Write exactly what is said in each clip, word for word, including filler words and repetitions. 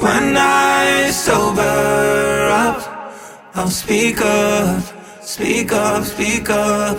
When I sober up, I'll speak up, speak up, speak up.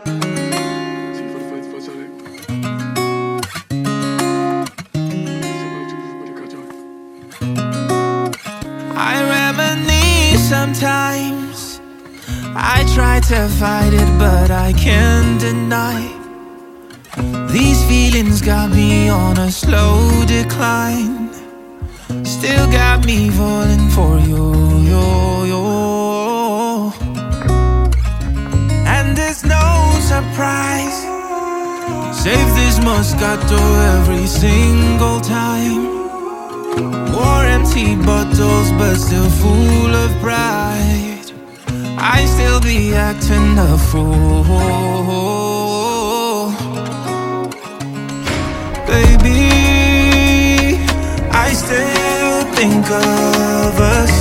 I reminisce sometimes. I try to fight it, but I can't deny. These feelings got me on a slow decline. Still got me falling for you, yo, yo. And there's no surprise. Save this Moscato every single time. More empty bottles, but still full of pride. I still be acting a fool. Baby, I still think of us.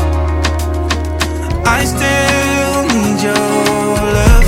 I still need your love.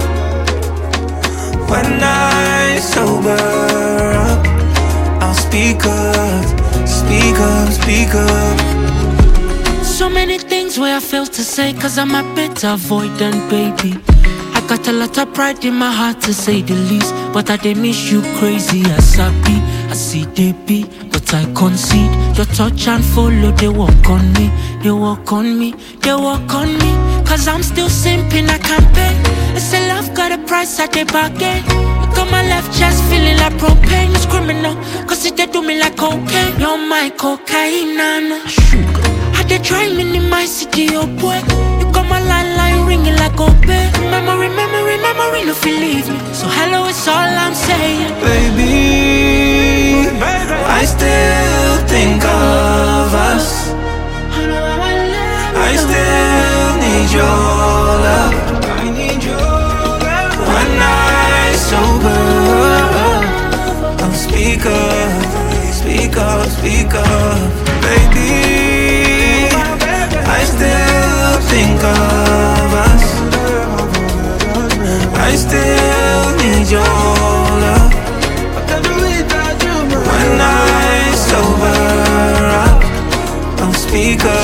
When I sober up, I'll speak up, speak up, speak up. So many things where I fail to say, cause I'm a bit avoidant, baby. I got a lot of pride in my heart, to say the least. But I did miss you crazy as I be. I see they be, but I concede. Your touch and follow, they walk on me. They walk on me, they walk on me. Cause I'm still simping, I can't pay. I say love got a price at the bargain. Look on my left chest, feeling like propane. It's criminal, cause it they do me like cocaine. You're my cocaine, nana. Sugar. They try minimize it, oh boy. You got my line, line ringing like a bell. Memory, memory, memory, no feel leave me. So hello, it's all I'm saying. Baby, I still think of us. I still need your love. When I sober, I'll speak up, speak up, speak up. Baby, I still think of us. I still need your love. When I sober up, I'll speak up.